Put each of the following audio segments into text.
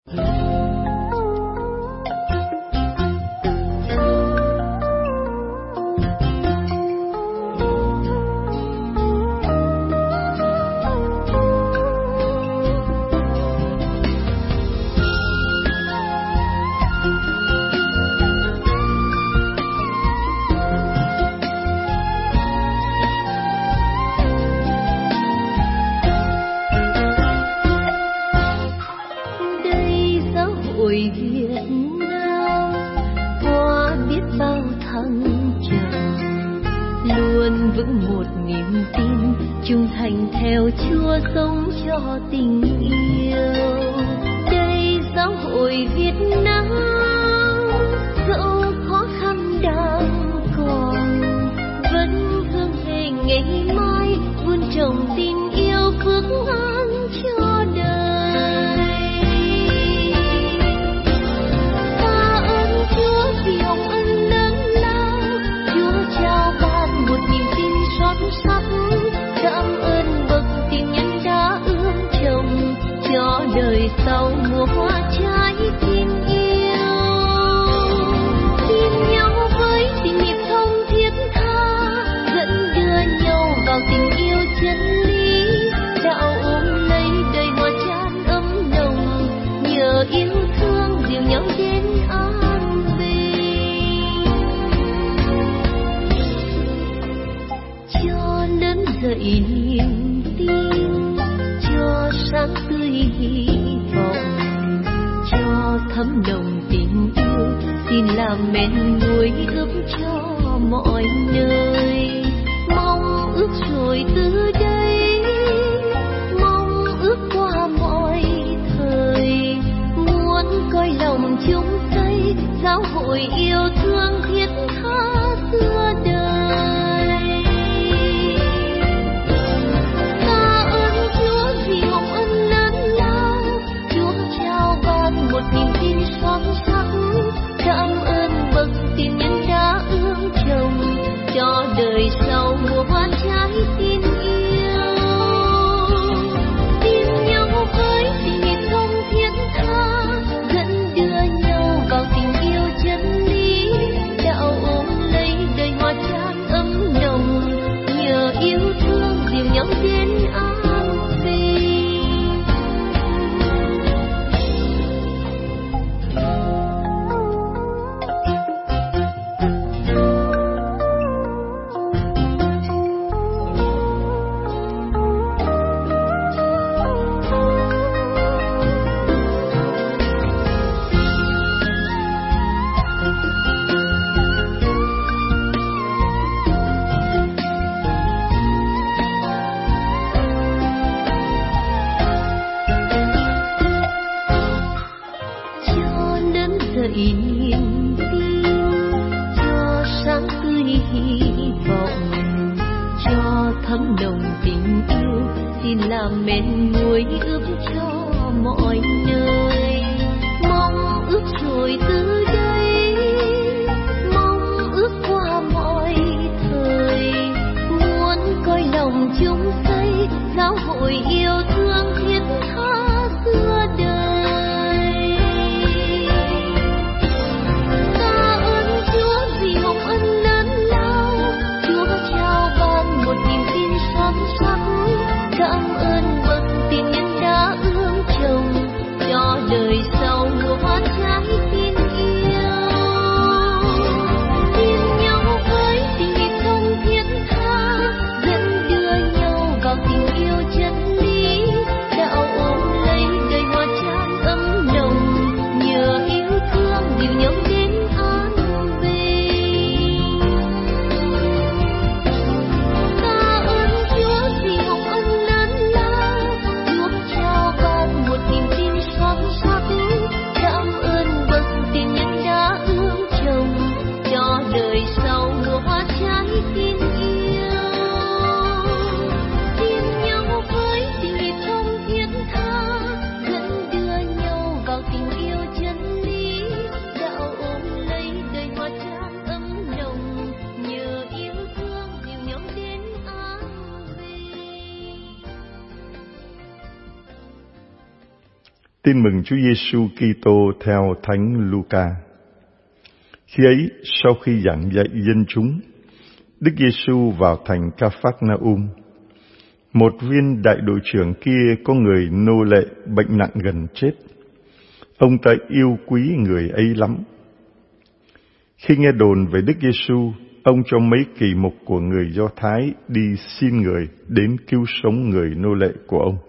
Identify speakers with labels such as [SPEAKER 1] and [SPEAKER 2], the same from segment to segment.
[SPEAKER 1] Tình yêu chân lý Tin mừng Chúa Giêsu Kitô theo Thánh Luca. Khi ấy, sau khi giảng dạy dân chúng, Đức Giêsu vào thành Ca-phác-na-um. Một viên đại đội trưởng kia có người nô lệ bệnh nặng gần chết. Ông ta yêu quý người ấy lắm. Khi nghe đồn về Đức Giêsu, ông cho mấy kỳ mục của người Do Thái đi xin người đến cứu sống người nô lệ của ông.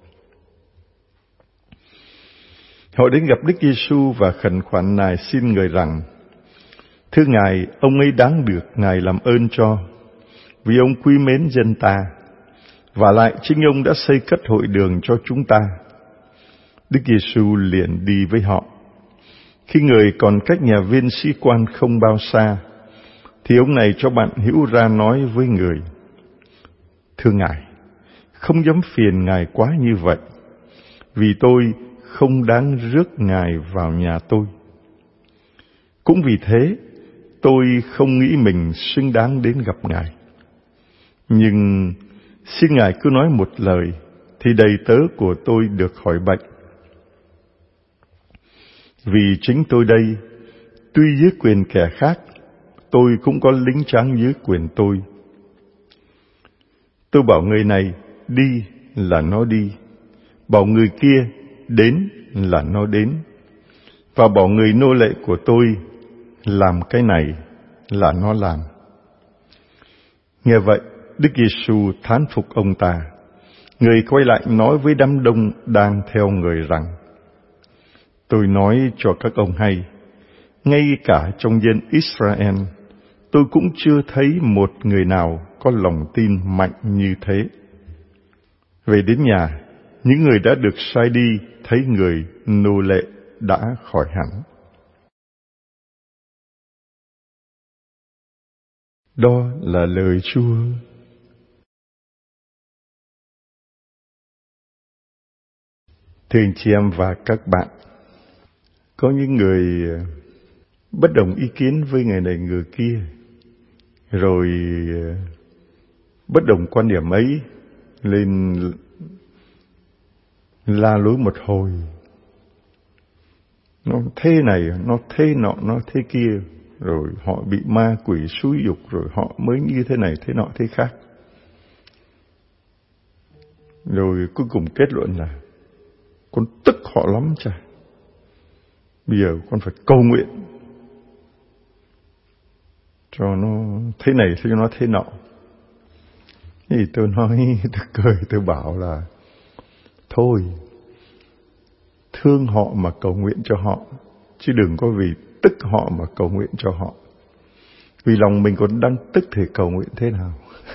[SPEAKER 1] Họ đến gặp Đức Giêsu và khẩn khoản nài xin người rằng: Thưa Ngài, ông ấy đáng được Ngài làm ơn cho, vì ông quý mến dân ta, và lại chính ông đã xây cất hội đường cho chúng ta. Đức Giêsu liền đi với họ. Khi người còn cách nhà viên sĩ quan không bao xa, thì ông này cho bạn hữu ra nói với người: Thưa Ngài, không dám phiền Ngài quá như vậy, vì tôi không đáng rước Ngài vào nhà tôi. Cũng vì thế, tôi không nghĩ mình xứng đáng đến gặp Ngài. Nhưng xin Ngài cứ nói một lời, thì đầy tớ của tôi được khỏi bệnh. Vì chính tôi đây, tuy dưới quyền kẻ khác, tôi cũng có lính tráng dưới quyền tôi. Tôi bảo người này đi là nó đi, bảo người kia đến là nó đến, và bảo người nô lệ của tôi làm cái này là nó làm. Nghe vậy, Đức Giêsu thán phục ông ta. Người quay lại nói với đám đông đang theo người rằng: Tôi nói cho các ông hay, ngay cả trong dân Israel, tôi cũng chưa thấy một người nào có lòng tin mạnh như thế. Về đến nhà, những người đã được sai đi thấy người nô lệ đã khỏi hẳn. Đó là lời Chúa. Thưa anh chị em và các bạn, có những người bất đồng ý kiến với người này người kia, rồi bất đồng quan điểm ấy lên la lối một hồi. Nó thế này, nó thế nọ, nó thế kia, rồi họ bị ma quỷ xúi giục, rồi họ mới như thế này, thế nọ, thế khác. Rồi cuối cùng kết luận là con tức họ lắm chà. Bây giờ con phải cầu nguyện cho nó thế này, cho nó thế nọ. Thì tôi nói, tôi cười, tôi bảo là thôi, thương họ mà cầu nguyện cho họ, chứ đừng có vì tức họ mà cầu nguyện cho họ. Vì lòng mình còn đang tức thì cầu nguyện thế nào?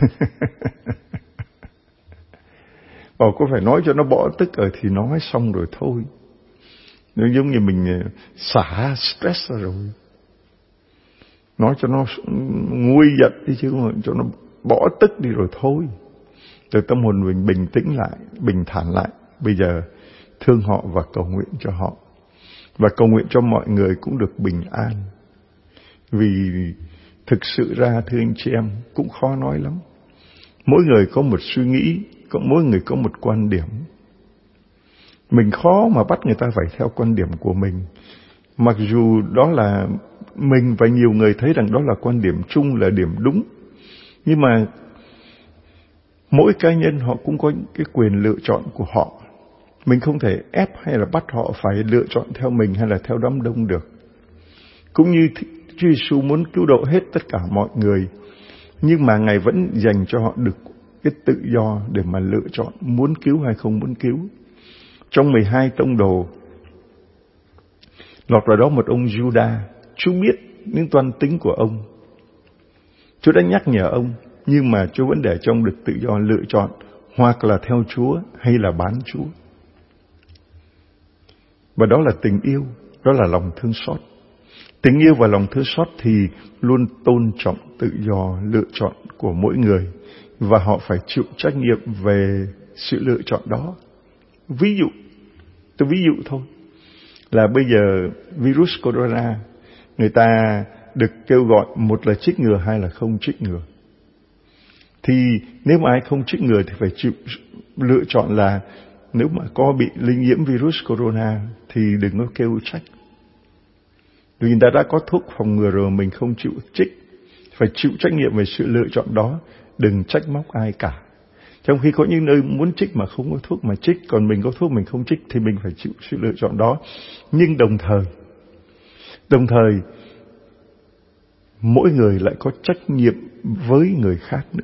[SPEAKER 1] Bảo có phải nói cho nó bỏ tức rồi thì nói xong rồi thôi. Nó giống như mình xả stress ra rồi. Nói cho nó nguôi giận đi chứ không, cho nó bỏ tức đi rồi thôi. Rồi tâm hồn mình bình tĩnh lại, bình thản lại. Bây giờ thương họ và cầu nguyện cho họ. Và cầu nguyện cho mọi người cũng được bình an. Vì thực sự ra thưa anh chị em, cũng khó nói lắm. Mỗi người có một suy nghĩ, mỗi người có một quan điểm. Mình khó mà bắt người ta phải theo quan điểm của mình. Mặc dù đó là mình và nhiều người thấy rằng đó là quan điểm chung, là điểm đúng. Nhưng mà mỗi cá nhân họ cũng có cái quyền lựa chọn của họ. Mình không thể ép hay là bắt họ phải lựa chọn theo mình hay là theo đám đông được. Cũng như Chúa Giêsu muốn cứu độ hết tất cả mọi người, nhưng mà Ngài vẫn dành cho họ được cái tự do để mà lựa chọn muốn cứu hay không muốn cứu. Trong 12 tông đồ, lọt vào đó một ông Juda. Chúa biết những toan tính của ông. Chúa đã nhắc nhở ông, nhưng mà Chúa vẫn để cho ông được tự do lựa chọn, hoặc là theo Chúa hay là bán Chúa. Và đó là tình yêu, đó là lòng thương xót. Tình yêu và lòng thương xót thì luôn tôn trọng tự do lựa chọn của mỗi người, và họ phải chịu trách nhiệm về sự lựa chọn đó. Ví dụ, tôi ví dụ thôi, là bây giờ virus corona, người ta được kêu gọi một là trích ngừa, hai là không trích ngừa. Thì nếu mà ai không trích ngừa thì phải chịu lựa chọn là nếu mà có bị lây nhiễm virus corona thì đừng có kêu trách. Vì người ta đã có thuốc phòng ngừa rồi, mình không chịu trích, phải chịu trách nhiệm về sự lựa chọn đó. Đừng trách móc ai cả. Trong khi có những nơi muốn trích mà không có thuốc mà trích, còn mình có thuốc mình không trích thì mình phải chịu sự lựa chọn đó. Nhưng đồng thời mỗi người lại có trách nhiệm với người khác nữa.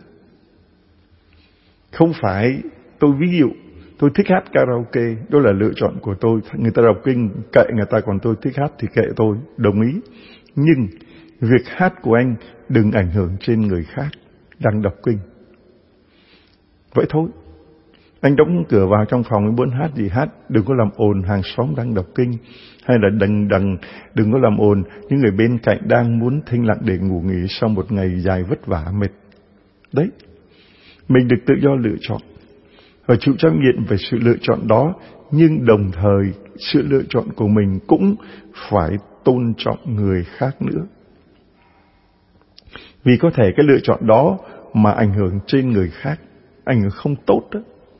[SPEAKER 1] Không phải tôi ví dụ tôi thích hát karaoke, đó là lựa chọn của tôi. Người ta đọc kinh kệ người ta, còn tôi thích hát thì kệ tôi, đồng ý. Nhưng việc hát của anh đừng ảnh hưởng trên người khác đang đọc kinh. Vậy thôi. Anh đóng cửa vào trong phòng, anh muốn hát gì hát, đừng có làm ồn hàng xóm đang đọc kinh, hay là đừng có làm ồn những người bên cạnh đang muốn thinh lặng để ngủ nghỉ sau một ngày dài vất vả mệt. Đấy, mình được tự do lựa chọn và chịu trách nhiệm về sự lựa chọn đó, nhưng đồng thời sự lựa chọn của mình cũng phải tôn trọng người khác nữa. Vì có thể cái lựa chọn đó mà ảnh hưởng trên người khác, ảnh hưởng không tốt đó,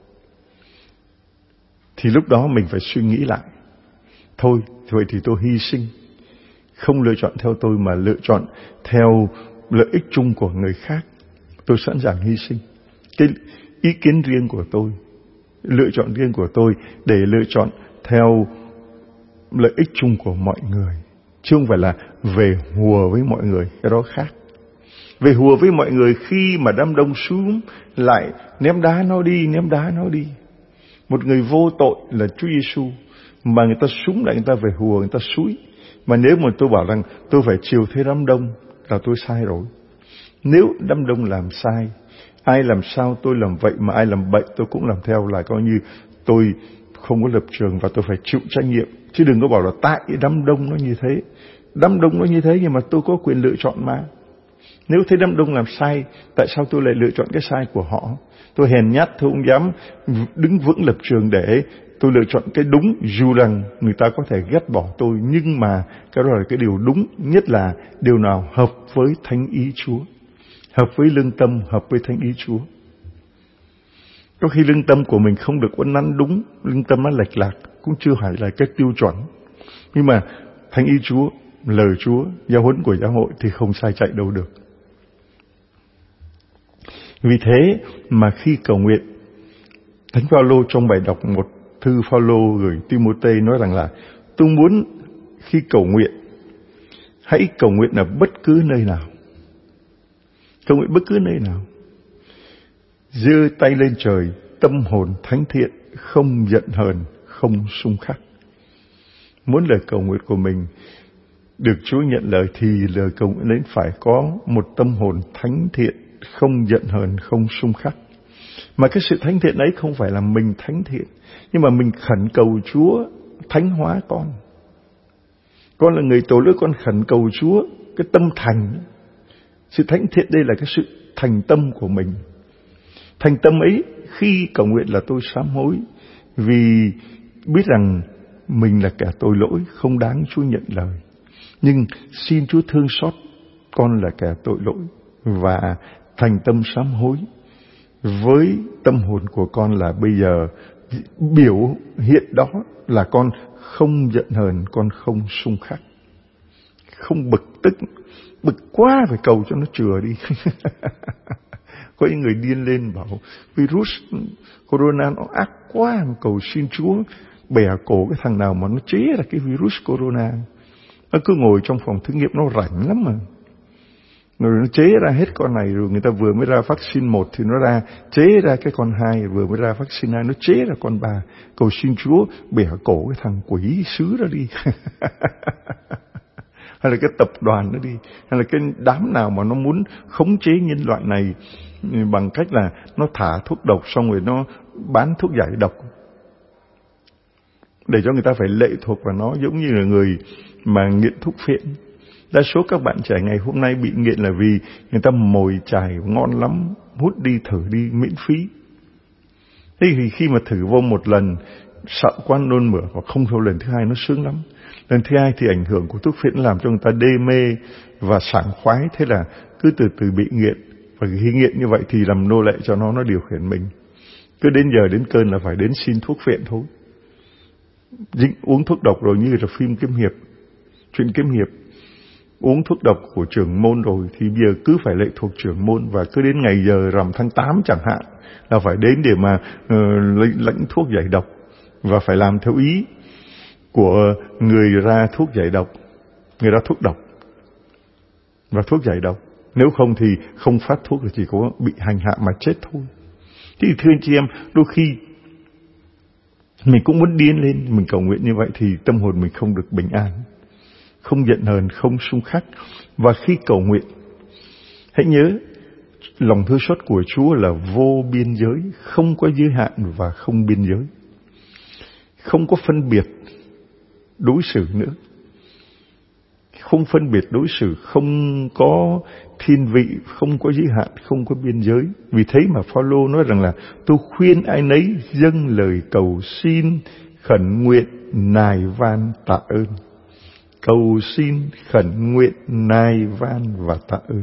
[SPEAKER 1] thì lúc đó mình phải suy nghĩ lại. Thôi, vậy thì tôi hy sinh, không lựa chọn theo tôi mà lựa chọn theo lợi ích chung của người khác. Tôi sẵn sàng hy sinh cái ý kiến riêng của tôi, lựa chọn riêng của tôi để lựa chọn theo lợi ích chung của mọi người, chứ không phải là về hùa với mọi người, cái đó khác. Về hùa với mọi người khi mà đám đông xuống lại ném đá nó đi. Một người vô tội là Chúa Giêsu mà người ta súng lại, người ta về hùa, người ta xúi. Mà nếu mà tôi bảo rằng tôi phải chiều theo đám đông là tôi sai rồi. Nếu đám đông làm sai, ai làm sao tôi làm vậy, mà ai làm bậy tôi cũng làm theo, là coi như tôi không có lập trường và tôi phải chịu trách nhiệm. Chứ đừng có bảo là tại đám đông nó như thế. Đám đông nó như thế nhưng mà tôi có quyền lựa chọn mà. Nếu thấy đám đông làm sai, tại sao tôi lại lựa chọn cái sai của họ? Tôi hèn nhát, tôi không dám đứng vững lập trường để tôi lựa chọn cái đúng, dù rằng người ta có thể ghét bỏ tôi, nhưng mà cái đó là cái điều đúng, nhất là điều nào hợp với thánh ý Chúa, hợp với lương tâm, hợp với thánh ý Chúa. Có khi lương tâm của mình không được uốn nắn đúng, lương tâm nó lệch lạc, cũng chưa phải là cái tiêu chuẩn. Nhưng mà thánh ý Chúa, lời Chúa, giáo huấn của giáo hội thì không sai chạy đâu được. Vì thế mà khi cầu nguyện, Thánh Phaolô trong bài đọc một thư Phaolô gửi Timôthê nói rằng là tôi muốn khi cầu nguyện, hãy cầu nguyện ở bất cứ nơi nào. Cầu nguyện bất cứ nơi nào. Giơ tay lên trời, tâm hồn thánh thiện, không giận hờn, không xung khắc. Muốn lời cầu nguyện của mình được Chúa nhận lời thì lời cầu nguyện ấy phải có một tâm hồn thánh thiện, không giận hờn, không xung khắc. Mà cái sự thánh thiện ấy không phải là mình thánh thiện, nhưng mà mình khẩn cầu Chúa thánh hóa con. Con là người tội lỗi, con khẩn cầu Chúa cái tâm thành. Sự thánh thiện đây là cái sự thành tâm của mình. Thành tâm ấy khi cầu nguyện là tôi sám hối, vì biết rằng mình là kẻ tội lỗi, không đáng Chúa nhận lời. Nhưng xin Chúa thương xót con là kẻ tội lỗi, và thành tâm sám hối với tâm hồn của con là bây giờ biểu hiện đó là con không giận hờn, con không xung khắc, không bực tức, bực quá phải cầu cho nó chừa đi. Có những người điên lên bảo virus corona nó ác quá, cầu xin Chúa bẻ cổ cái thằng nào mà nó chế ra cái virus corona. Nó cứ ngồi trong phòng thí nghiệm, nó rảnh lắm mà. Rồi nó chế ra hết con này, rồi người ta vừa mới ra vaccine 1 thì nó ra chế ra cái con 2, vừa mới ra vaccine 2 nó chế ra con 3. Cầu xin Chúa bẻ cổ cái thằng quỷ sứ đó đi. Hay là cái tập đoàn đó đi, hay là cái đám nào mà nó muốn khống chế nhân loại này bằng cách là nó thả thuốc độc xong rồi nó bán thuốc giải độc, để cho người ta phải lệ thuộc vào nó, giống như là người mà nghiện thuốc phiện. Đa số các bạn trẻ ngày hôm nay bị nghiện là vì người ta mồi chài ngon lắm, hút đi thử đi miễn phí. Thế thì khi mà thử vô một lần sợ quá nôn mửa, hoặc không theo lần thứ hai nó sướng lắm. Lần thứ hai thì ảnh hưởng của thuốc phiện làm cho người ta đê mê và sảng khoái, thế là cứ từ từ bị nghiện. Và khi nghiện như vậy thì làm nô lệ cho nó điều khiển mình. Cứ đến giờ đến cơn là phải đến xin thuốc phiện thôi. Uống thuốc độc rồi, như là phim kiếm hiệp, chuyện kiếm hiệp. Uống thuốc độc của trưởng môn rồi thì bây giờ cứ phải lệ thuộc trưởng môn, và cứ đến ngày giờ rằm tháng 8 chẳng hạn là phải đến để mà lãnh thuốc giải độc, và phải làm theo ý của người ra thuốc giải độc, người ra thuốc độc và thuốc giải độc. Nếu không thì không phát thuốc thì chỉ có bị hành hạ mà chết thôi. Thì thưa anh chị em, đôi khi mình cũng muốn điên lên, mình cầu nguyện như vậy thì tâm hồn mình không được bình an, không giận hờn, không xung khắc. Và khi cầu nguyện, hãy nhớ lòng thương xót của Chúa là vô biên giới, không có giới hạn và không biên giới, không có phân biệt đối xử nữa, không phân biệt đối xử, không có thiên vị, không có giới hạn, không có biên giới. Vì thế mà Phaolô nói rằng là tôi khuyên ai nấy dâng lời cầu xin, khẩn nguyện, nài van, tạ ơn. Cầu xin, khẩn nguyện, nài van và tạ ơn.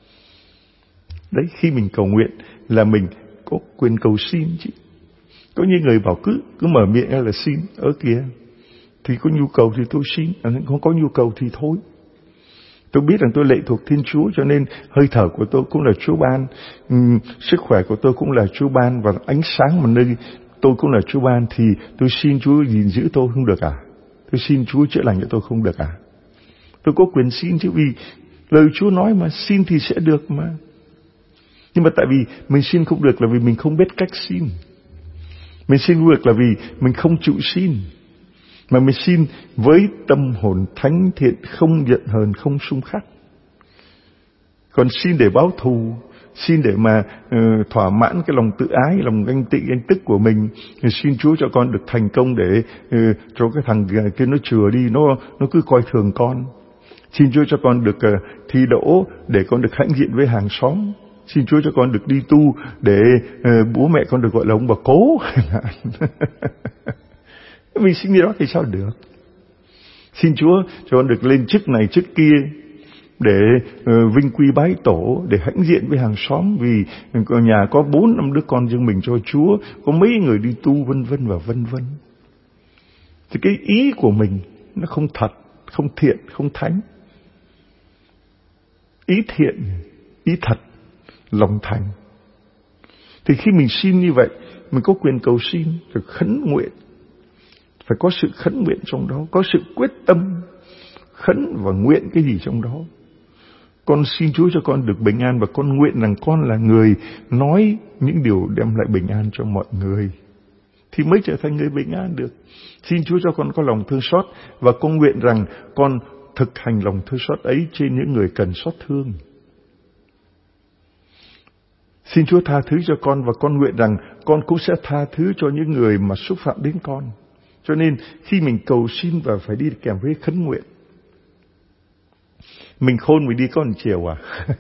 [SPEAKER 1] Đấy, khi mình cầu nguyện là mình có quyền cầu xin chứ. Có những người bảo cứ mở miệng ra là xin. Ở kìa, thì có nhu cầu thì tôi xin, không có nhu cầu thì thôi. Tôi biết rằng tôi lệ thuộc Thiên Chúa, cho nên hơi thở của tôi cũng là Chúa ban, sức khỏe của tôi cũng là Chúa ban, và ánh sáng mà nơi tôi cũng là Chúa ban. Thì tôi xin Chúa gìn giữ tôi không được à? Tôi xin Chúa chữa lành cho tôi không được à? Tôi có quyền xin chứ, vì lời Chúa nói mà, xin thì sẽ được mà. Nhưng mà tại vì mình xin không được là vì mình không biết cách xin. Mình xin không được là vì mình không chịu xin. Mà mình xin với tâm hồn thánh thiện, không giận hờn, không xung khắc. Còn xin để báo thù, xin để mà thỏa mãn cái lòng tự ái, lòng ganh tị, ganh tức của mình. Xin Chúa cho con được thành công để cho cái thằng kia nó chừa đi, nó cứ coi thường con. Xin Chúa cho con được thi đỗ để con được hãnh diện với hàng xóm. Xin Chúa cho con được đi tu để bố mẹ con được gọi là ông bà cố. Mình xin như đó thì sao được? Xin Chúa cho con được lên chức này chức kia để vinh quy bái tổ, để hãnh diện với hàng xóm, vì nhà có 4-5 đứa con riêng mình cho Chúa, có mấy người đi tu, vân vân và vân vân. Thì cái ý của mình nó không thật, không thiện, không thánh. Ý thiện, ý thật, lòng thành. Thì khi mình xin như vậy, mình có quyền cầu xin, rồi khấn nguyện. Phải có sự khấn nguyện trong đó, có sự quyết tâm khấn và nguyện cái gì trong đó. Con xin Chúa cho con được bình an, và con nguyện rằng con là người nói những điều đem lại bình an cho mọi người, thì mới trở thành người bình an được. Xin Chúa cho con có lòng thương xót, và con nguyện rằng con thực hành lòng thương xót ấy trên những người cần xót thương. Xin Chúa tha thứ cho con, và con nguyện rằng con cũng sẽ tha thứ cho những người mà xúc phạm đến con. Cho nên khi mình cầu xin và phải đi kèm với khấn nguyện. Mình khôn mình đi có một chiều à?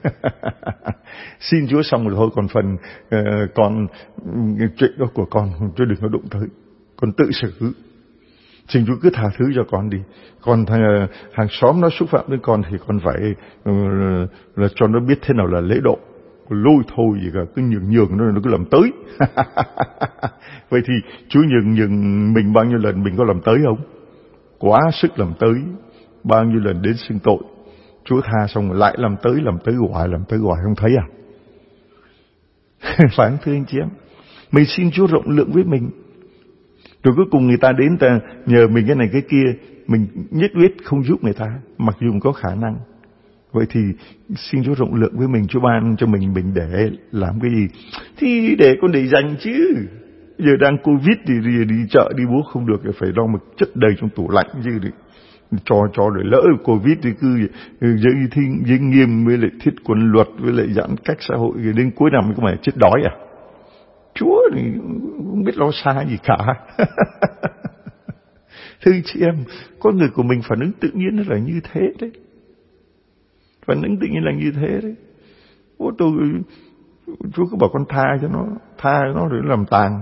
[SPEAKER 1] Xin Chúa xong rồi thôi, còn phần còn chuyện đó của con, Chúa đừng có đụng tới. Con tự xử. Xin Chúa cứ tha thứ cho con đi. Còn hàng xóm nó xúc phạm đến con thì con phải là cho nó biết thế nào là lễ độ. Lôi thôi gì cả, cứ nhường nó cứ làm tới. Vậy thì Chúa nhường mình bao nhiêu lần mình có làm tới không? Quá sức làm tới. Bao nhiêu lần đến xưng tội, Chúa tha xong rồi lại làm tới hoài không thấy à? Phải không thưa anh chị em? Mình xin Chúa rộng lượng với mình, rồi cuối cùng người ta đến ta nhờ mình cái này cái kia, mình nhất quyết không giúp người ta, mặc dù có khả năng. Vậy thì xin Chúa rộng lượng với mình, Chúa ban cho mình để làm cái gì? Thì để con để dành chứ. Giờ đang Covid thì đi chợ đi búa không được, phải lo một chất đầy trong tủ lạnh chứ. Cho rồi lỡ Covid thì cứ giới nghiêm với lại thiết quân luật với lại giãn cách xã hội, rồi đến cuối năm có phải chết đói à? Chúa thì không biết lo xa gì cả. Thưa chị em, con người của mình phản ứng tự nhiên nó là như thế đấy. Phản ứng tự nhiên là như thế đấy. Chúa cứ bảo con tha nó để làm tàn.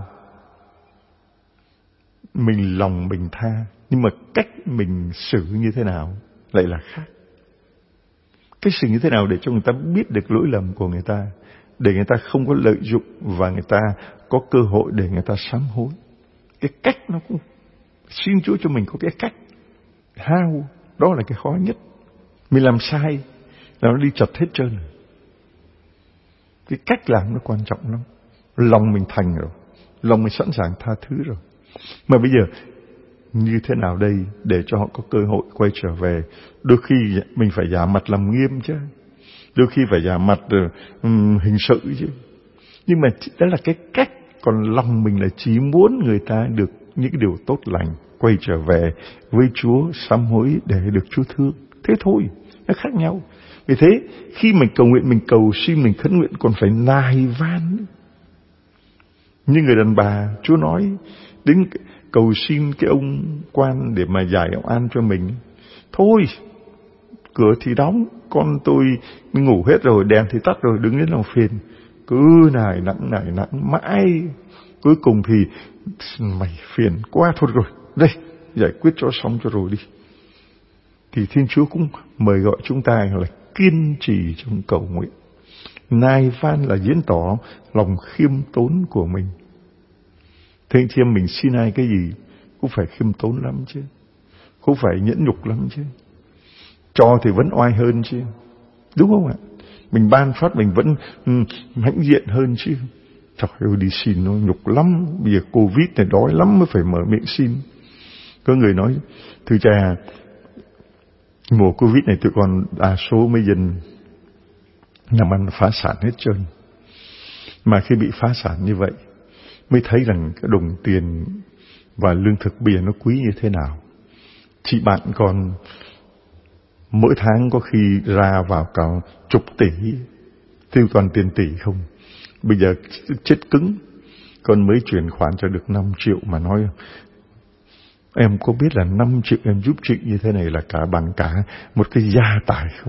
[SPEAKER 1] Mình lòng mình tha, nhưng mà cách mình xử như thế nào lại là khác. Cái xử như thế nào để cho người ta biết được lỗi lầm của người ta, để người ta không có lợi dụng và người ta có cơ hội để người ta sám hối. Cái cách nó cũng, xin Chúa cho mình có cái cách. How, đó là cái khó nhất. Mình làm sai là nó đi chật hết trơn. Cái cách làm nó quan trọng lắm. Lòng mình thành rồi, lòng mình sẵn sàng tha thứ rồi. Mà bây giờ như thế nào đây để cho họ có cơ hội quay trở về? Đôi khi mình phải giả mặt làm nghiêm chứ, đôi khi phải giả mặt hình sự chứ. Nhưng mà đó là cái cách. Còn lòng mình là chỉ muốn người ta được những cái điều tốt lành, quay trở về với Chúa, sám hối để được Chúa thương. Thế thôi, nó khác nhau. Vì thế khi mình cầu nguyện, mình cầu xin, mình khấn nguyện còn phải nài van. Như người đàn bà, Chúa nói đến cầu xin cái ông quan để mà giải oan cho mình. Thôi, cửa thì đóng, con tôi ngủ hết rồi, đèn thì tắt rồi, đứng đến làm phiền. Cứ nài nặng mãi. Cuối cùng thì mày phiền quá, thôi rồi, đây, giải quyết cho xong cho rồi đi. Thì Thiên Chúa cũng mời gọi chúng ta là kiên trì trong cầu nguyện. Nài van là diễn tỏ lòng khiêm tốn của mình. Thế anh chị em, mình xin ai cái gì cũng phải khiêm tốn lắm chứ, cũng phải nhẫn nhục lắm chứ. Cho thì vẫn oai hơn chứ, đúng không ạ? Mình ban phát mình vẫn hãnh diện hơn chứ. Trời ơi, đi xin nó nhục lắm. Bây giờ Covid này đói lắm mới phải mở miệng xin. Có người nói, thưa cha, mùa Covid này tụi con đa số mấy dân làm ăn phá sản hết trơn. Mà khi bị phá sản như vậy mới thấy rằng cái đồng tiền và lương thực bây giờ nó quý như thế nào. Chị bạn còn mỗi tháng có khi ra vào cả chục tỷ, tiêu toàn tiền tỷ không. Bây giờ chết cứng. Con mới chuyển khoản cho được 5 triệu mà nói, em có biết là 5 triệu em giúp chị như thế này là bằng cả một cái gia tài không?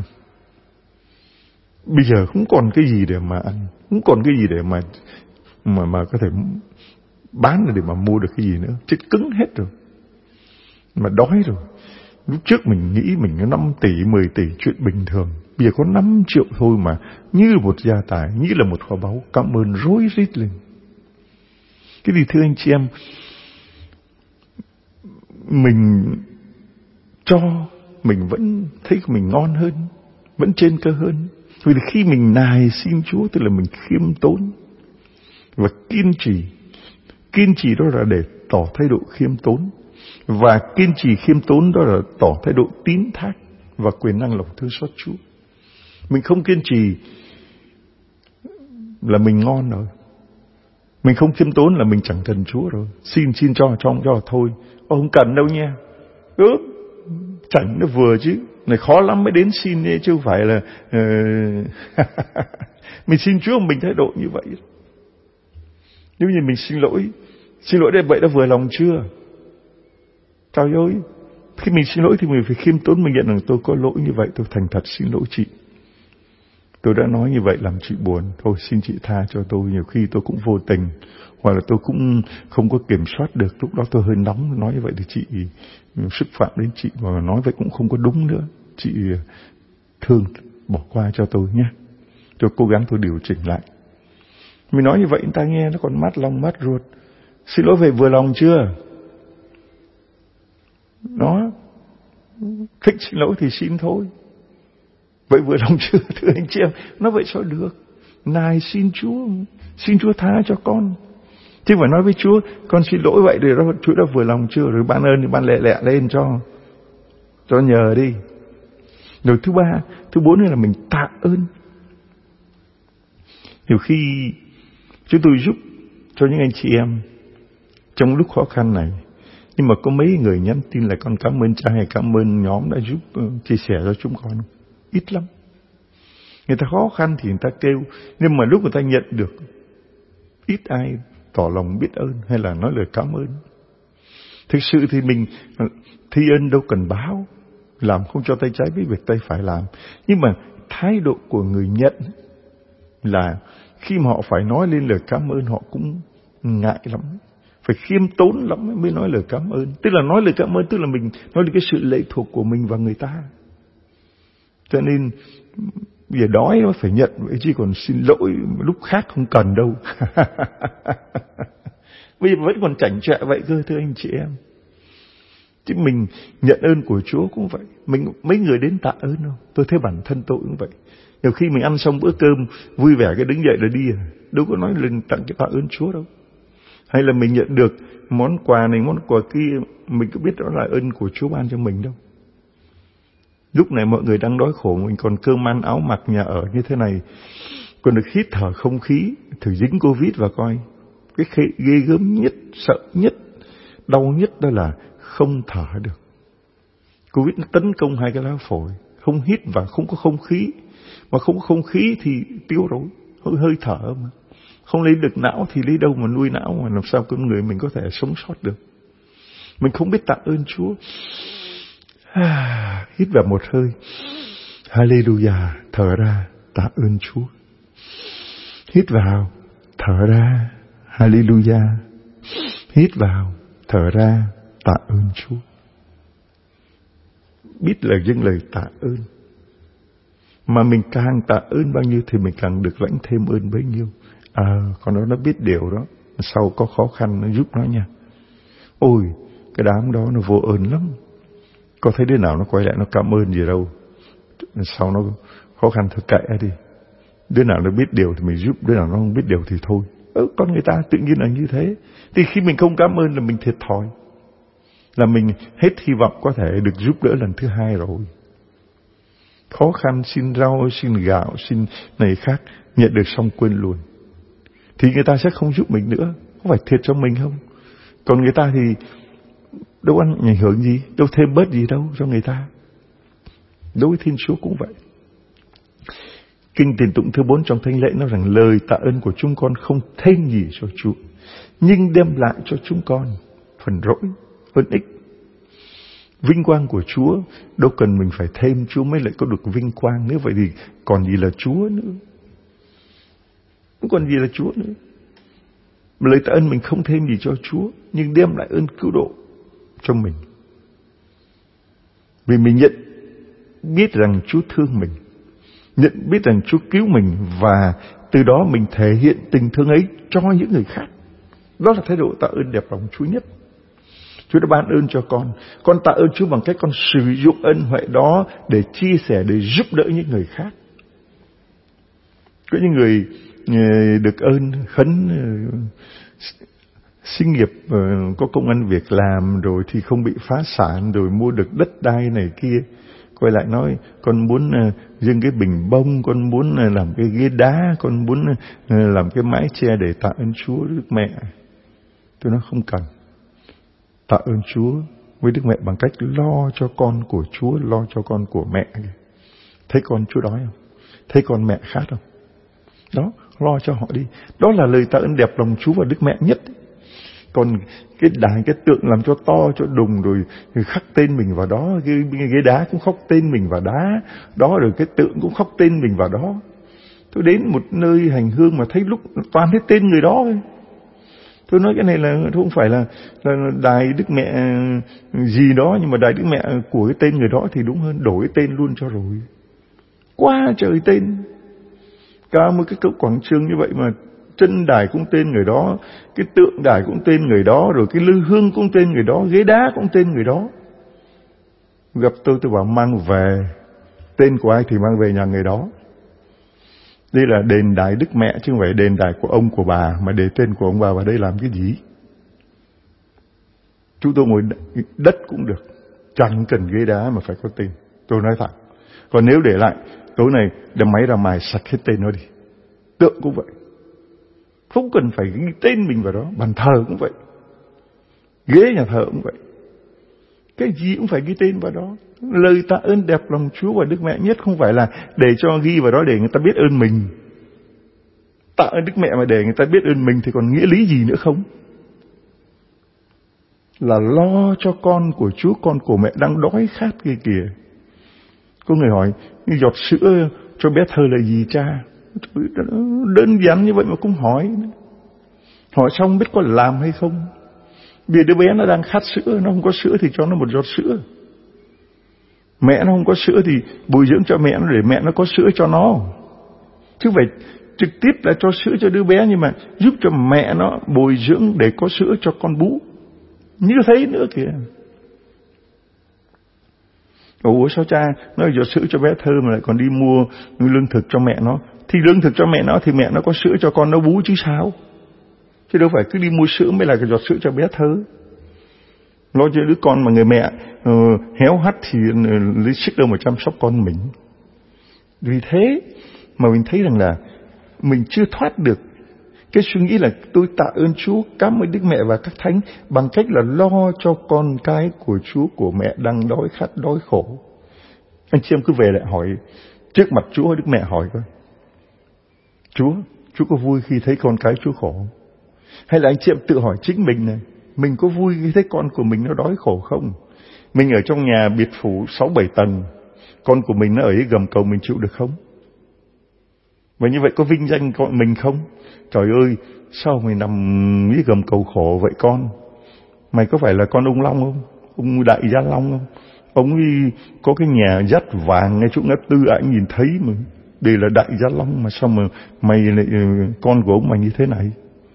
[SPEAKER 1] Bây giờ không còn cái gì để mà ăn, không còn cái gì để mà có thể bán để mà mua được cái gì nữa. Chết cứng hết rồi. Mà đói rồi. Lúc trước mình nghĩ mình có 5 tỷ, 10 tỷ chuyện bình thường. Bây giờ có 5 triệu thôi mà như một gia tài, như là một kho báu. Cảm ơn rối rít lên. Cái gì thưa anh chị em, mình cho mình vẫn thấy mình ngon hơn, vẫn trên cơ hơn. Vì khi mình nài xin Chúa tức là mình khiêm tốn và kiên trì. Kiên trì đó là để tỏ thái độ khiêm tốn. Và kiên trì khiêm tốn đó là tỏ thái độ tín thác và quyền năng lòng thương xót Chúa. Mình không kiên trì là mình ngon rồi. Mình không khiêm tốn là mình chẳng cần Chúa rồi. Xin cho thôi. Không cần đâu nha. Chẳng nó vừa chứ. Này khó lắm mới đến xin ấy, chứ không phải là mình xin Chúa mình thái độ như vậy. Nếu như mình xin lỗi đây vậy đã vừa lòng chưa? Trời ơi, khi mình xin lỗi thì mình phải khiêm tốn, mình nhận rằng tôi có lỗi như vậy, tôi thành thật xin lỗi chị. Tôi đã nói như vậy làm chị buồn, thôi xin chị tha cho tôi. Nhiều khi tôi cũng vô tình, hoặc là tôi cũng không có kiểm soát được, lúc đó tôi hơi nóng, nói như vậy thì chị xúc phạm đến chị, và nói vậy cũng không có đúng nữa. Chị thương bỏ qua cho tôi nhé. Tôi cố gắng tôi điều chỉnh lại. Mình nói như vậy người ta nghe nó còn mát lòng mát ruột. Xin lỗi vậy vừa lòng chưa? Nó thích xin lỗi thì xin thôi. Vậy vừa lòng chưa thưa anh chị em? Nó vậy sao được? Nài xin Chúa tha cho con. Chứ phải nói với Chúa, con xin lỗi vậy rồi đó, Chúa đã vừa lòng chưa? Rồi ban ơn thì ban lẹ lên cho nhờ đi. Rồi thứ bốn là mình tạ ơn. Nhiều khi chúng tôi giúp cho những anh chị em trong lúc khó khăn này, nhưng mà có mấy người nhắn tin là con cảm ơn cha hay cảm ơn nhóm đã giúp chia sẻ cho chúng con. Ít lắm. Người ta khó khăn thì người ta kêu, nhưng mà lúc người ta nhận được, ít ai tỏ lòng biết ơn hay là nói lời cảm ơn. Thực sự thì mình thi ân đâu cần báo, làm không cho tay trái biết việc tay phải làm. Nhưng mà thái độ của người nhận là khi mà họ phải nói lên lời cảm ơn, họ cũng ngại lắm, phải khiêm tốn lắm mới nói lời cảm ơn. Tức là nói lời cảm ơn tức là mình nói đến cái sự lệ thuộc của mình vào người ta. Cho nên Bây giờ đói nó phải nhận vậy chứ còn xin lỗi lúc khác không cần đâu. Bây giờ vẫn còn chảnh chọe vậy cơ, thưa anh chị em. Chứ mình nhận ơn của Chúa cũng vậy. Mấy người đến tạ ơn không? Tôi thấy bản thân tôi cũng vậy. Nhiều khi mình ăn xong bữa cơm vui vẻ cái đứng dậy là đi à. Đâu có nói lên tặng cái tạ ơn Chúa đâu. Hay là mình nhận được món quà này món quà kia, mình có biết đó là ơn của Chúa ban cho mình đâu. Lúc này mọi người đang đói khổ, mình còn cơm ăn áo mặc nhà ở như thế này, còn được hít thở không khí, thử dính Covid và coi. Cái ghê gớm nhất, sợ nhất, đau nhất đó là không thở được. Covid nó tấn công hai cái lá phổi, không hít và không có không khí. Mà không có không khí thì tiêu rồi, hơi thở mà. Không lấy được não thì lấy đâu mà nuôi não, mà làm sao con người mình có thể sống sót được. Mình không biết tạ ơn Chúa. Hít vào một hơi, Hallelujah, thở ra, tạ ơn Chúa. Hít vào, thở ra, Hallelujah. Hít vào, thở ra, tạ ơn Chúa. Biết là dâng lời tạ ơn. Mà mình càng tạ ơn bao nhiêu thì mình càng được lãnh thêm ơn bấy nhiêu. Con nó biết điều đó. Sau có khó khăn nó giúp nó nha. Ôi, cái đám đó nó vô ơn lắm. Có thấy đứa nào nó quay lại nó cảm ơn gì đâu. Sau nó khó khăn thôi kệ đi. Đứa nào nó biết điều thì mình giúp, đứa nào nó không biết điều thì thôi. Con người ta tự nhiên là như thế. Thì khi mình không cảm ơn là mình thiệt thòi. Là mình hết hy vọng có thể được giúp đỡ lần thứ hai rồi. Khó khăn xin rau, xin gạo, xin này khác, nhận được xong quên luôn. Thì người ta sẽ không giúp mình nữa. Có phải thiệt cho mình không? Còn người ta thì đâu ăn ảnh hưởng gì, đâu thêm bớt gì đâu cho người ta. Đối với Thiên Chúa cũng vậy. Kinh Tiền Tụng thứ 4 trong Thánh lễ nói rằng lời tạ ơn của chúng con không thêm gì cho Chúa, nhưng đem lại cho chúng con phần rỗi, ơn ích. Vinh quang của Chúa đâu cần mình phải thêm Chúa mới lại có được vinh quang. Nếu vậy thì còn gì là Chúa nữa. Không còn gì là Chúa nữa. Lời tạ ơn mình không thêm gì cho Chúa, nhưng đem lại ơn cứu độ cho mình. Vì mình nhận biết rằng Chúa thương mình, nhận biết rằng Chúa cứu mình, và từ đó mình thể hiện tình thương ấy cho những người khác. Đó là thái độ tạ ơn đẹp lòng Chúa nhất. Chúa đã ban ơn cho con tạ ơn Chúa bằng cách con sử dụng ân huệ đó để chia sẻ, để giúp đỡ những người khác. Có những người được ơn khấn sinh nghiệp, có công ăn việc làm, rồi thì không bị phá sản, rồi mua được đất đai này kia. Quay lại nói con muốn dâng cái bình bông, con muốn làm cái ghế đá, con muốn làm cái mái che để tạ ơn Chúa Đức Mẹ. Tôi nói không cần. Tạ ơn Chúa với Đức Mẹ bằng cách lo cho con của Chúa, lo cho con của mẹ. Thấy con Chúa đói không? Thấy con mẹ khát không? Đó, lo cho họ đi. Đó là lời tạ ơn đẹp lòng Chúa và Đức Mẹ nhất. Còn cái đài, cái tượng làm cho to, cho đùng, rồi khắc tên mình vào đó, cái ghế đá cũng khắc tên mình vào đá, đó, rồi cái tượng cũng khắc tên mình vào đó. Tôi đến một nơi hành hương mà thấy lúc toàn hết tên người đó thôi. Tôi nói cái này là không phải là đài Đức Mẹ gì đó, nhưng mà đài Đức Mẹ của cái tên người đó thì đúng hơn, đổi tên luôn cho rồi. Quá trời tên. Cả một cái quảng trường như vậy mà chân đài cũng tên người đó, cái tượng đài cũng tên người đó, rồi cái lư hương cũng tên người đó, ghế đá cũng tên người đó. Gặp tôi bảo mang về, tên của ai thì mang về nhà người đó. Đây là đền đài Đức Mẹ chứ không phải đền đài của ông của bà, mà để tên của ông bà vào đây làm cái gì? Chúng tôi ngồi đất cũng được, chẳng cần ghế đá mà phải có tên. Tôi nói thẳng. Còn nếu để lại, tối này đem máy ra mài sạch hết tên nó đi. Tượng cũng vậy, không cần phải ghi tên mình vào đó. Bàn thờ cũng vậy, ghế nhà thờ cũng vậy, cái gì cũng phải ghi tên vào đó. Lời tạ ơn đẹp lòng Chúa và Đức Mẹ nhất không phải là để cho ghi vào đó để người ta biết ơn mình. Tạ ơn Đức Mẹ mà để người ta biết ơn mình thì còn nghĩa lý gì nữa không? Là lo cho con của Chúa, con của mẹ đang đói khát kia kìa. Có người hỏi, giọt sữa cho bé Thơ là gì cha? Đơn giản như vậy mà cũng hỏi. Hỏi xong biết có làm hay không? Vì đứa bé nó đang khát sữa, nó không có sữa thì cho nó một giọt sữa. Mẹ nó không có sữa thì bồi dưỡng cho mẹ nó để mẹ nó có sữa cho nó. Chứ phải trực tiếp là cho sữa cho đứa bé, nhưng mà giúp cho mẹ nó bồi dưỡng để có sữa cho con bú. Như thế nữa kìa. Ủa sao cha nó cho sữa cho bé Thơ mà lại còn đi mua lương thực cho mẹ nó? Thì lương thực cho mẹ nó thì mẹ nó có sữa cho con nó bú chứ sao? Chứ đâu phải cứ đi mua sữa mới là cái giọt sữa cho bé Thơ. Lo cho đứa con mà người mẹ héo hắt thì lấy sức đâu mà chăm sóc con mình. Vì thế mà mình thấy rằng là mình chưa thoát được cái suy nghĩ là tôi tạ ơn Chúa, cảm ơn Đức Mẹ và các thánh bằng cách là lo cho con cái của Chúa, của mẹ đang đói khát, đói khổ. Anh chị em cứ về lại hỏi trước mặt Chúa, Đức Mẹ hỏi coi, Chúa có vui khi thấy con cái Chúa khổ? Hay là anh chị em tự hỏi chính mình này, mình có vui khi thấy con của mình nó đói khổ không? Mình ở trong nhà biệt phủ 6-7 tầng, con của mình nó ở dưới gầm cầu, mình chịu được không? Và như vậy có vinh danh con mình không? Trời ơi, sao mày nằm dưới gầm cầu khổ vậy con? Mày có phải là con ông Long không? Ông Đại Gia Long không? Ông ấy có cái nhà dắt vàng ngay chỗ ngã tư, ai nhìn thấy mà. Đây là Đại Gia Long mà sao mà mày lại con của ông mày như thế này?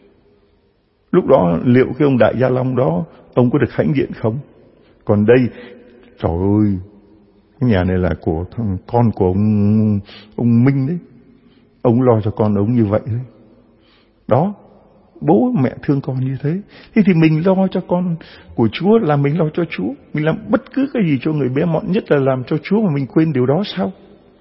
[SPEAKER 1] Lúc đó liệu cái ông Đại Gia Long đó ông có được hãnh diện không? Còn đây, trời ơi, cái nhà này là của con của ông Minh đấy. Ông lo cho con ông như vậy đấy. Đó, bố mẹ thương con như thế. Thế thì mình lo cho con của Chúa là mình lo cho Chúa. Mình làm bất cứ cái gì cho người bé mọn, nhất là làm cho Chúa, mà mình quên điều đó sao?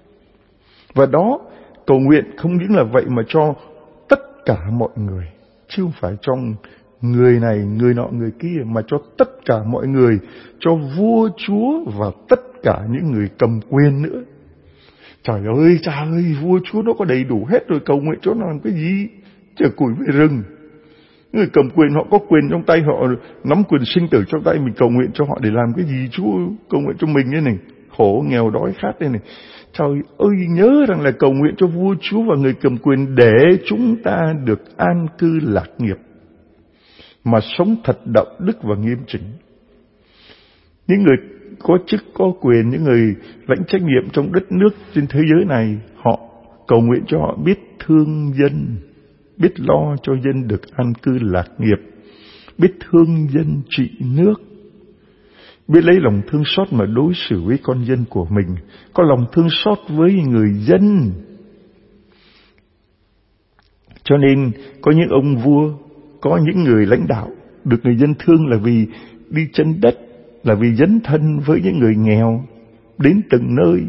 [SPEAKER 1] Và đó, cầu nguyện không những là vậy mà cho tất cả mọi người, chứ không phải cho người này, người nọ, người kia, mà cho tất cả mọi người, cho vua chúa và tất cả những người cầm quyền nữa. Trời ơi, cha ơi, vua chúa nó có đầy đủ hết rồi, cầu nguyện cho nó làm cái gì? Chở củi về rừng. Người cầm quyền họ có quyền trong tay, họ nắm quyền sinh tử trong tay, mình cầu nguyện cho họ để làm cái gì? Chúa cầu nguyện cho mình thế này, khổ nghèo đói khát đây này. Trời ơi, nhớ rằng là cầu nguyện cho vua chúa và người cầm quyền để chúng ta được an cư lạc nghiệp, mà sống thật đạo đức và nghiêm chỉnh. Những người có chức có quyền, những người lãnh trách nhiệm trong đất nước trên thế giới này, họ cầu nguyện cho họ biết thương dân, biết lo cho dân được an cư lạc nghiệp, biết thương dân trị nước, biết lấy lòng thương xót mà đối xử với con dân của mình, có lòng thương xót với người dân. Cho nên có những ông vua, có những người lãnh đạo được người dân thương là vì đi chân đất, là vì dấn thân với những người nghèo, đến từng nơi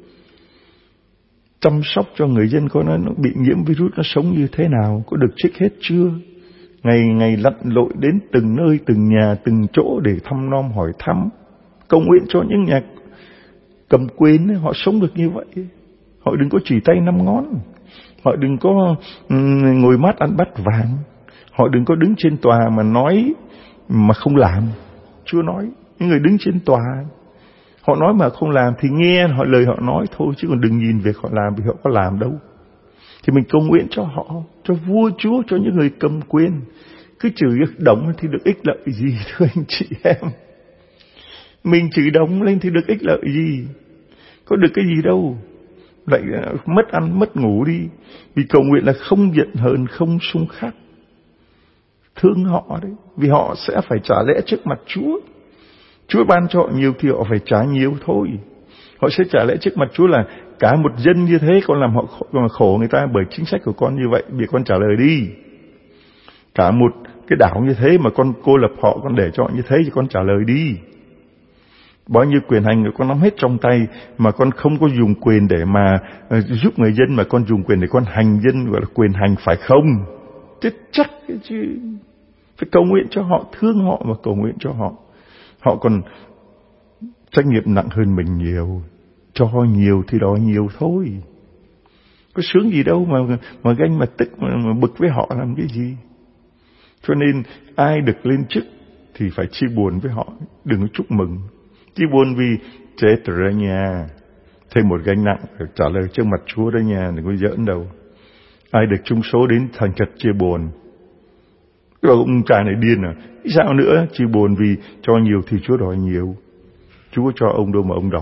[SPEAKER 1] chăm sóc cho người dân, có nó bị nhiễm virus nó sống như thế nào, có được chích hết chưa, ngày lặn lội đến từng nơi, từng nhà, từng chỗ để thăm nom hỏi thăm. Cầu nguyện cho những nhà cầm quyền họ sống được như vậy. Họ đừng có chỉ tay 5 ngón, họ đừng có ngồi mát ăn bát vàng, họ đừng có đứng trên tòa mà nói mà không làm. Chúa nói những người đứng trên tòa, họ nói mà không làm thì nghe họ lời họ nói thôi, chứ còn đừng nhìn việc họ làm, vì họ có làm đâu. Thì mình cầu nguyện cho họ, cho vua chúa, cho những người cầm quyền. Cứ chửi đổng thì được ích lợi gì thưa anh chị em? Mình chửi đổng lên thì được ích lợi gì? Có được cái gì đâu. Lại mất ăn mất ngủ đi. Vì cầu nguyện là không giận hờn, không xung khắc. Thương họ đấy, vì họ sẽ phải trả lẽ trước mặt Chúa. Chúa ban cho họ nhiều thì họ phải trả nhiều thôi. Họ sẽ trả lẽ trước mặt Chúa là cả một dân như thế con làm họ khổ người ta bởi chính sách của con như vậy, vì con trả lời đi. Cả một cái đảo như thế mà con cô lập họ, con để cho họ như thế thì con trả lời đi. Bao nhiêu quyền hành con nắm hết trong tay mà con không có dùng quyền để mà giúp người dân, mà con dùng quyền để con hành dân, gọi là quyền hành, phải không? Chứ chắc chứ. Phải cầu nguyện cho họ, thương họ và cầu nguyện cho họ. Họ còn trách nhiệm nặng hơn mình nhiều. Cho nhiều thì đòi nhiều thôi. Có sướng gì đâu mà ganh mà tức mà bực với họ làm cái gì. Cho nên ai được lên chức thì phải chia buồn với họ, đừng có chúc mừng. Chia buồn vì chết rồi nha, thêm một gánh nặng phải trả lời trước mặt Chúa đó nha, đừng có giỡn đâu. Ai được trúng số đến thành thật chia buồn. Cái ông cha này điên à? Sao nữa? Chia buồn vì cho nhiều thì Chúa đòi nhiều. Chúa cho ông đâu mà ông đòi.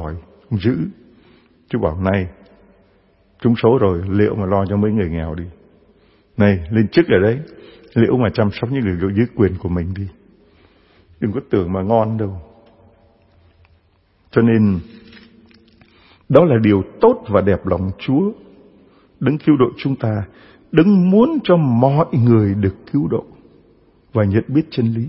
[SPEAKER 1] ông giữ. Chúa bảo này, trúng số rồi, liệu mà lo cho mấy người nghèo đi. Này, lên chức ở đấy, liệu mà chăm sóc những người dưới quyền của mình đi. Đừng có tưởng mà ngon đâu. Cho nên, đó là điều tốt và đẹp lòng Chúa. Đấng cứu độ chúng ta, Đấng muốn cho mọi người được cứu độ và nhận biết chân lý.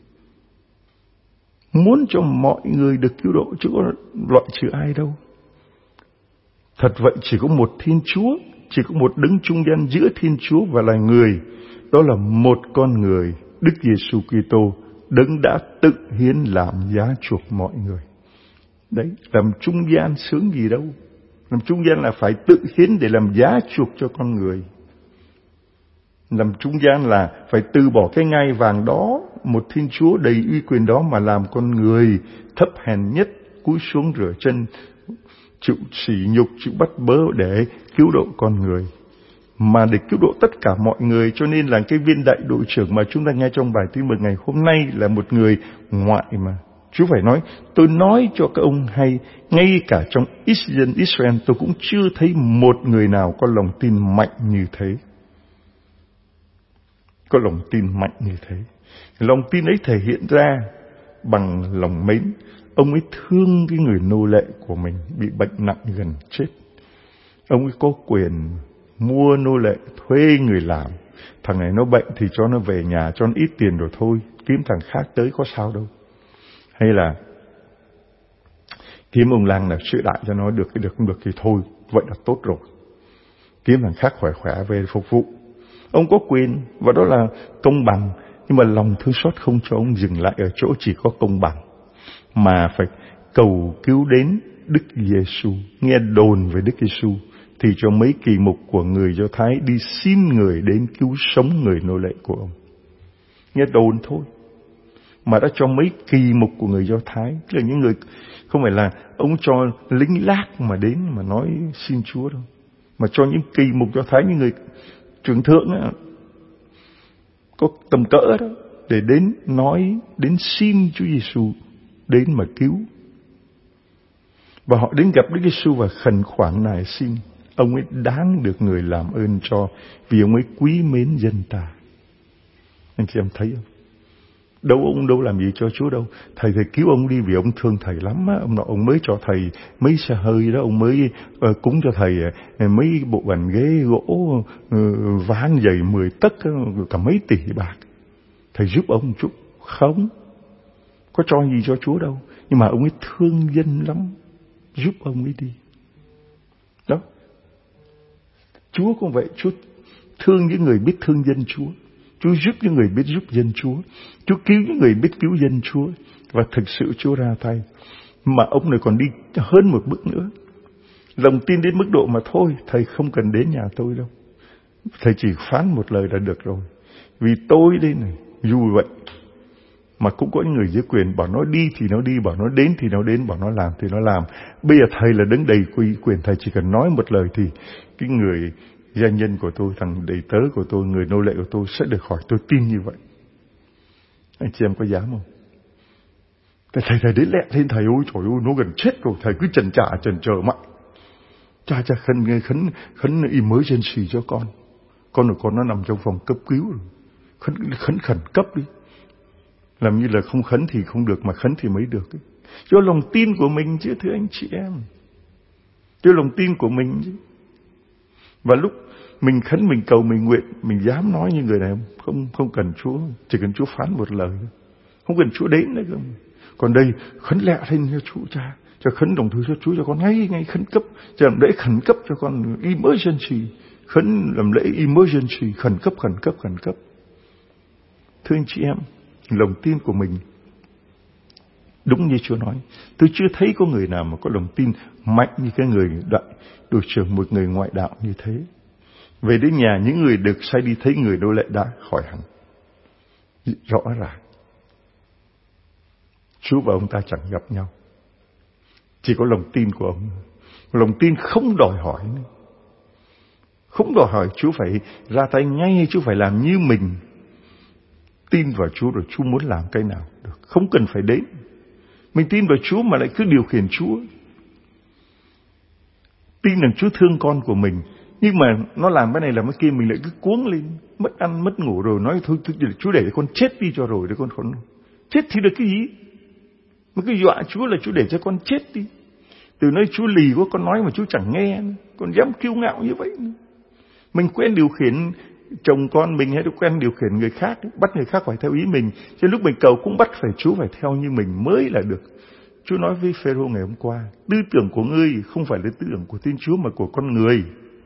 [SPEAKER 1] Muốn cho mọi người được cứu độ, chứ có loại trừ ai đâu. Thật vậy, chỉ có một Thiên Chúa, chỉ có một Đấng trung gian giữa Thiên Chúa và loài người. Đó là một con người, Đức Giêsu Kitô, Đấng đã tự hiến làm giá chuộc mọi người. Đấy, làm trung gian sướng gì đâu. Làm trung gian là phải tự hiến để làm giá chuộc cho con người. Làm trung gian là phải từ bỏ cái ngai vàng đó, một Thiên Chúa đầy uy quyền đó, mà làm con người thấp hèn nhất, cúi xuống rửa chân, chịu sỉ nhục, chịu bắt bớ để cứu độ con người. Mà để cứu độ tất cả mọi người, cho nên là cái viên đại đội trưởng mà chúng ta nghe trong bài tin mừng ngày hôm nay là một người ngoại mà. Chúa phải nói, tôi nói cho các ông hay, ngay cả trong dân Israel tôi cũng chưa thấy một người nào có lòng tin mạnh như thế. Có lòng tin mạnh như thế. Lòng tin ấy thể hiện ra bằng lòng mến. Ông ấy thương cái người nô lệ của mình bị bệnh nặng gần chết. Ông ấy có quyền mua nô lệ, thuê người làm. Thằng này nó bệnh thì cho nó về nhà, cho nó ít tiền rồi thôi, kiếm thằng khác tới có sao đâu. Hay là kiếm ông làng nào chữa đại cho nó được không được thì thôi, vậy là tốt rồi. Kiếm thằng khác khỏe khỏe về phục vụ. Ông có quyền, và đó là công bằng. Nhưng mà lòng thương xót không cho ông dừng lại ở chỗ chỉ có công bằng, mà phải cầu cứu đến Đức Giêsu. Nghe đồn về Đức Giêsu thì cho mấy kỳ mục của người Do Thái đi xin người đến cứu sống người nô lệ của ông. Nghe đồn thôi, mà đã cho mấy kỳ mục của người Do Thái, tức là những người không phải là ông cho lính lác mà đến mà nói xin Chúa đâu, mà cho những kỳ mục Do Thái, những người trưởng thượng á, có tầm cỡ đó, để đến nói, đến xin Chúa Giêsu đến mà cứu. Và họ đến gặp Đức Giêsu và khẩn khoản nài xin. Ông ấy đáng được người làm ơn cho, vì ông ấy quý mến dân ta. Anh chị em thấy không? Ông đâu làm gì cho Chúa đâu. Thầy cứu ông đi vì ông thương thầy lắm á. Ông mới cho thầy mấy xe hơi đó, ông mới cúng cho thầy mấy bộ bàn ghế gỗ ván dày 10 tấc, cả mấy tỷ bạc. Thầy giúp ông chút. Không có cho gì cho Chúa đâu. Nhưng mà ông ấy thương dân lắm, giúp ông ấy đi. Đó. Chúa cũng vậy. Chúa thương những người biết thương dân Chúa. Chúa giúp những người biết giúp dân Chúa. Chúa cứu những người biết cứu dân Chúa. Và thực sự Chúa ra tay. Mà ông này còn đi hơn một bước nữa. Lòng tin đến mức độ mà thôi, thầy không cần đến nhà tôi đâu. Thầy chỉ phán một lời là được rồi. Vì tôi đây này, dù vậy, mà cũng có những người dưới quyền, bảo nó đi thì nó đi, bảo nó đến thì nó đến, bảo nó làm thì nó làm. Bây giờ thầy là đứng đầy quyền, thầy chỉ cần nói một lời thì cái người gia nhân của tôi, thằng đầy tớ của tôi, người nô lệ của tôi sẽ được khỏi. Tôi tin như vậy. Anh chị em có dám không? Thầy đến lẹ lên thầy ơi, trời ơi, nó gần chết rồi. Thầy cứ chần chờ mãi. Cha khấn emergency cho con. Con của con nó nằm trong phòng cấp cứu rồi. Khấn khẩn cấp đi. Làm như là không khấn thì không được, mà khấn thì mới được. Cho lòng tin của mình chứ, thưa anh chị em. Cho lòng tin của mình chứ. Và lúc mình khấn, mình cầu, mình nguyện, mình dám nói như người này không cần Chúa, chỉ cần Chúa phán một lời, không cần Chúa đến nữa cơ. Còn đây khấn lẹ lên cho Chúa Cha, cho khấn đồng thứ cho Chúa cho con ngay khẩn cấp, cho làm lễ khẩn cấp cho con emergency, khấn làm lễ emergency, khẩn cấp. Thưa anh chị em, lòng tin của mình đúng như Chúa nói, tôi chưa thấy có người nào mà có lòng tin mạnh như cái người đại đội trưởng, một người ngoại đạo như thế. Về đến nhà, những người được sai đi thấy người nô lệ đã khỏi hẳn. Rõ ràng Chúa và ông ta chẳng gặp nhau, chỉ có lòng tin của ông. Lòng tin không đòi hỏi nữa. Không đòi hỏi Chúa phải ra tay ngay, Chúa phải làm như mình. Tin vào Chúa rồi Chúa muốn làm cái nào được, không cần phải đến. Mình tin vào Chúa mà lại cứ điều khiển Chúa. Tin rằng Chúa thương con của mình, nhưng mà nó làm cái này làm cái kia, mình lại cứ cuống lên, mất ăn mất ngủ rồi nói thôi Chúa để con chết đi cho rồi, để con không chết thì được cái gì? Mà cứ dọa Chúa là Chúa để cho con chết đi. Từ nơi Chúa lì quá, con nói mà Chúa chẳng nghe, con dám kiêu ngạo như vậy. Mình quen điều khiển chồng con mình hay quen điều khiển người khác, bắt người khác phải theo ý mình. Cho lúc mình cầu cũng bắt phải Chúa phải theo như mình mới là được. Chúa nói với Phêrô ngày hôm qua, tư tưởng của ngươi không phải là tư tưởng của Thiên Chúa mà của con người.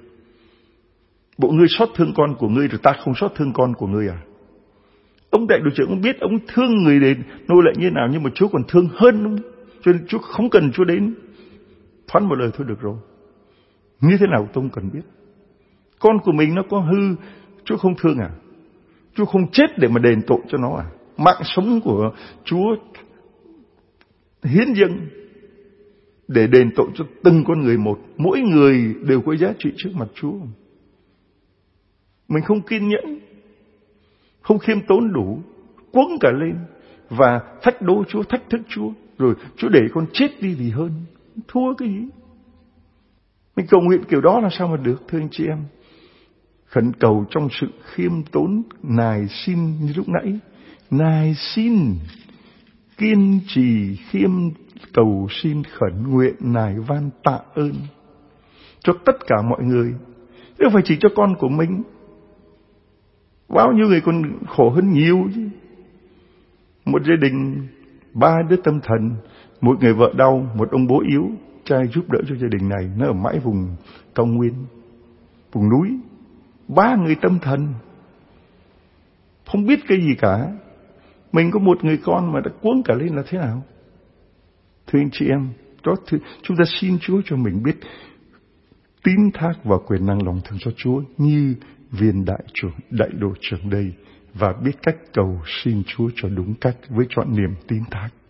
[SPEAKER 1] Bộ ngươi xót thương con của ngươi rồi ta không xót thương con của ngươi à? Ông đại đội trưởng cũng biết ông thương người đến nô lệ như nào, nhưng mà Chúa còn thương hơn ông. Cho nên Chúa không cần Chúa đến thoán một lời thôi được rồi. Như thế nào tôi không cần biết. Con của mình nó có hư, Chúa không thương à? Chúa không chết để mà đền tội cho nó à? Mạng sống của Chúa hiến dâng để đền tội cho từng con người một. Mỗi người đều có giá trị trước mặt Chúa. Mình không kiên nhẫn, không khiêm tốn đủ, cuống cả lên và thách đố Chúa, thách thức Chúa, rồi Chúa để con chết đi vì hơn. Thua cái gì? Mình cầu nguyện kiểu đó là sao mà được, thưa anh chị em? Khẩn cầu trong sự khiêm tốn, nài xin như lúc nãy, nài xin, kiên trì khiêm cầu xin khẩn nguyện nài van tạ ơn cho tất cả mọi người, chứ không phải chỉ cho con của mình. Bao nhiêu người còn khổ hơn nhiều chứ. Một gia đình 3 đứa tâm thần, một người vợ đau, một ông bố yếu, trai giúp đỡ cho gia đình này, nó ở mãi vùng cao nguyên, vùng núi. 3 người tâm thần, không biết cái gì cả. Mình có một người con mà đã cuống cả lên là thế nào? Thưa anh chị em, chúng ta xin Chúa cho mình biết tín thác vào quyền năng lòng thương cho Chúa như viên đại đội trưởng đây, và biết cách cầu xin Chúa cho đúng cách với trọn niềm tín thác.